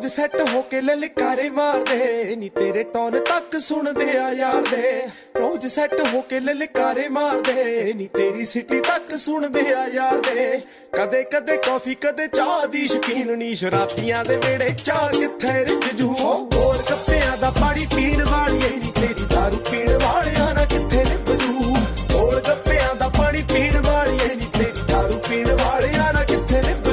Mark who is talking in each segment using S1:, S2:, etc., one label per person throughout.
S1: Set ਹੋ ਕੇ ਲਲਕਾਰੇ ਮਾਰਦੇ ਨੀ ਤੇਰੇ ਟੋਨ ਤੱਕ ਸੁਣਦੇ ਆ ਯਾਰ ਦੇ। ਰੋਜ਼ ਸੈੱਟ ਹੋ ਕੇ ਲਲਕਾਰੇ ਮਾਰਦੇ ਨੀ ਤੇਰੀ ਸਿਟੀ ਤੱਕ ਸੁਣਦੇ ਆ ਯਾਰ ਦੇ। ਕਦੇ ਕਦੇ ਕਾਫੀ ਕਦੇ ਚਾਹ ਦੀ ਸ਼ਕੀਨ ਨੀ ਸ਼ਰਾਬੀਆਂ ਦੇ ਵੇੜੇ ਚਾਹ ਕਿੱਥੇ ਰਿੱਝੂ। ਹੋਰ ਕੱਪਿਆਂ ਦਾ ਪਾਣੀ ਪੀਣ ਵਾਲੀਏ ਨੀ ਤੇਰੀ ਦਾਰੂ ਪੀਣ ਵਾਲਿਆਂ ਨਾਲ ਕਿੱਥੇ ਨਿਭਜੂ। ਹੋਰ ਕੱਪਿਆਂ ਦਾ ਪਾਣੀ ਪੀਣ ਵਾਲੀਏ ਨੀ ਤੇਰੀ ਦਾਰੂ ਪੀਣ ਵਾਲਿਆਂ ਨਾਲ ਕਿੱਥੇ ਨਿਭਜੂ।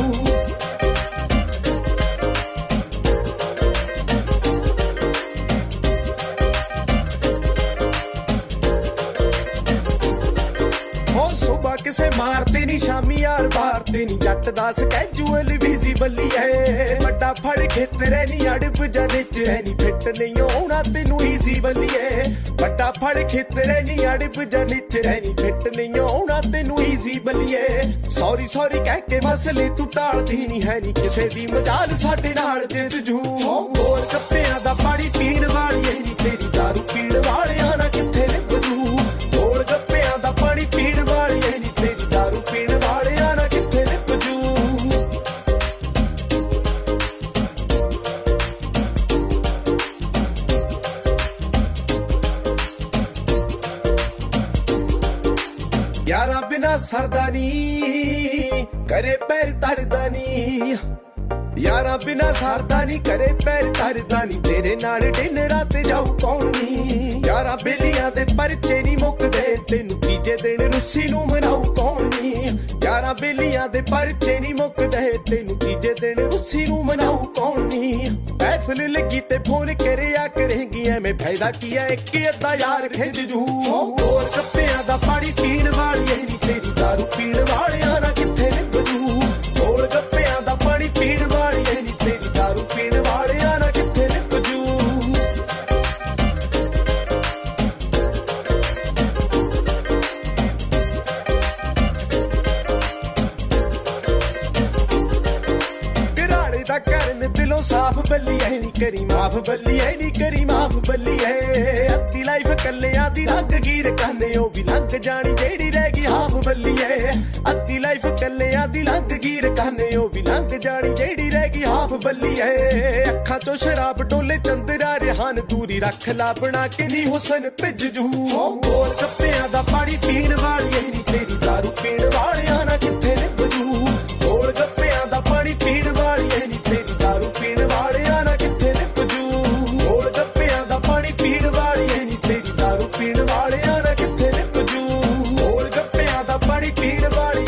S1: ਕਿਸੇ ਮਾਰਦੇ ਨੀ ਸ਼ਾਮੀ ਯਾਰ ਬਾਰਦੇ ਨੀ ਜੱਟ ਦਾ ਸਕੈਜੂਅਲ ਬਿਜ਼ੀ ਬੱਲੀ ਐ। ਵੱਡਾ ਫੜ ਖੇਤਰੇ ਨੀ ਅੜਬ ਜਨੇ ਚ ਐ ਨੀ ਫਿੱਟ ਨਹੀਂ ਆਉਣਾ ਤੈਨੂੰ ਈਜ਼ੀ ਬੱਲੀਏ। ਵੱਡਾ ਫੜ ਖੇਤਰੇ ਨੀ ਅੜਬ ਜਨੇ ਚ ਐ ਨੀ ਫਿੱਟ ਨਹੀਂ ਆਉਣਾ ਤੈਨੂੰ ਈਜ਼ੀ ਬੱਲੀਏ। ਸੌਰੀ ਸੌਰੀ ਕਹਿ ਕੇ ਮਸਲੇ ਤੂੰ ਟਾਲਦੀ ਨੀ ਹੈ ਨੀ ਕਿਸੇ ਦੀ ਮਜਾਲ ਸਾਡੇ ਨਾਲ ਜਿੱਦ ਜੂ। ਹੋਰ ਕੱਪਿਆਂ ਦਾ ਪਾਣੀ ਪੀਣ ਵਾਲੀਏ ਨੀ ਤੇਰੀ ਦਾਰੂ ਪੀਣ ਵਾਲਿਆਂ ਨਾਲ ਕਿੱਥੇ ਨਿਭਜੂ। ਹੋਰ ਕੱਪਿਆਂ ਦਾ ਪਾਣੀ ਪੀਣ ਵਾਲੀਏ ਨੀ ਤੇਰੀ ਦਾਰੂ ਪੀਣ ਵਾਲਿਆਂ ਨਾਲ ਕਿੱਥੇ ਨਿਭਜੂ। ਯਾਰਾਂ ਬਿਨਾ ਸਰਦਾ ਨੀ ਕਰੇ ਪੈਰ ਧਰਦਾ ਨੀ। ਯਾਰਾਂ ਬਿਨਾ ਸਰਦਾ ਨੀ ਕਰੇ ਪੈਰ ਧਰਦਾ ਨੀ ਤੇਰੇ ਨਾਲ ਡਿਨਰਾਂ ਤੇ ਜਾਊ ਕੌਣ ਨੀ। ਯਾਰਾਂ ਬੇਲੀਆਂ ਦੇ ਪਰਚੇ ਨੀ ਮੁੱਕਦੇ ਤੈਨੂੰ ਤੀਜੇ ਦਿਨ ਰੁੱਸੀ ਨੂੰ ਮਨਾਊ ਕੌਣ ਨੀ। ਯਾਰਾਂ ਬੇਲੀਆਂ ਦੇ ਪਰਚੇ ਨੀ ਮੁੱਕਦੇ ਤੈਨੂੰ ਤੀਜੇ ਦਿਨ ਰੁੱਸੀ ਨੂੰ ਮਨਾਊ ਕੌਣ ਨੀ। ਮਹਿਫਿਲ ਲੱਗੀ ਤੇ ਫੋਨ ਕਰਿਆ ਕਰੇਂਗੀ ਐਵੇਂ ਫਾਇਦਾ ਕੀ ਐ ਇੱਕ ਅੱਧਾ ਯਾਰ ਖਿੱਚ ਜੂ। ਹੋਰ ਕੱਪਿਆਂ ਦਾ ਪਾਣੀ ਪੀਣ ਵਾਲੀਏ ਨੀ ਤੇਰੀ ਦਾਰੂ ਪੀਣ ਵਾਲਿਆਂ ਨਾਲ ਕਿੱਥੇ ਨਿਭਜੂ। ਹੋਰ ਕੱਪਿਆਂ ਦਾ ਪਾਣੀ ਪੀਣ ਵਾਲੀਏ ਨੀ ਤੇਰੀ ਦਾਰੂ ਪੀਣ ਵਾਲਿਆਂ ਨਾਲ ਕਿੱਥੇ ਨਿਭਜੂ। ਘਰਾੜੇ ਦਾ ਕਰਨ ਦਿਲੋਂ ਸਾਫ਼ ਬੱਲੀ ਐ ਨੀ ਕਰੀ ਮਾਫ ਬੱਲੀ ਐ ਨੀ ਕਰੀ ਮਾਫ ਬੱਲੀ ਐ। ਅੱਧੀ ਲਾਈਫ ਕੱਲਿਆਂ ਦੀ ਰੰਗ ਗੀਰ ਕਾਨੇ ਉਹ ਵੀ ਲੰਘ ਜਾਣੀ ਜਿਹੜੀ ਰਹਿ ਗਈ ਹਾਫ ਬੱਲੀ ਐ। ਅੱਧੀ ਲਾਈਫ ਕੱਲਿਆਂ ਦੀ ਲੰਘ ਗੀਰ ਕਾਨੇ ਉਹ ਵੀ ਲੰਘ ਜਾਣੀ ਜਿਹੜੀ ਰਹਿ ਗਈ ਹਾਫ ਬੱਲੀ ਐ। ਅੱਖਾਂ ਚੋਂ ਸ਼ਰਾਬ ਡੋਲੇ ਚੰਦਰਾ ਰਿਹਾਨ ਦੂਰੀ ਰੱਖ ਲਾ ਬਣਾ ਕੇ ਨੀ ਹੁਸਨ ਭਿੱਜ ਜੂ। ਹੋਰ ਕੱਪਿਆਂ ਦਾ ਪਾਣੀ ਪੀਣ ਵਾਲੀਏ ਨੀ ਤੇਰੀ ਦਾਰੂ ਪੀਣ ਵਾਲਿਆਂ ਨਾਲ ਕਿੱਥੇ ਨਿਭਜੂ। ਹੋਰ ਕੱਪਿਆਂ ਦਾ ਪਾਣੀ ਪੀਣ ਵਾਲੀਏ ਨੀ ਤੇਰੀ ਦਾਰੂ ਪੀਣ ਵਾਲਿਆਂ ਨਾਲ ਕਿੱਥੇ ਨਿਭਜੂ। ਹੋਰ ਕੱਪਿਆਂ ਦਾ ਪਾਣੀ ਪੀਣ ਵਾਲੀਏ ਨੀ ਤੇਰੀ ਦਾਰੂ ਪੀਣ ਵਾਲਿਆਂ ਨਾਲ ਕਿੱਥੇ ਨਿਭਜੂ। ਹੋਰ ਕੱਪਿਆਂ ਦਾ ਪਾਣੀ ਪੀਣ ਵਾਲੀ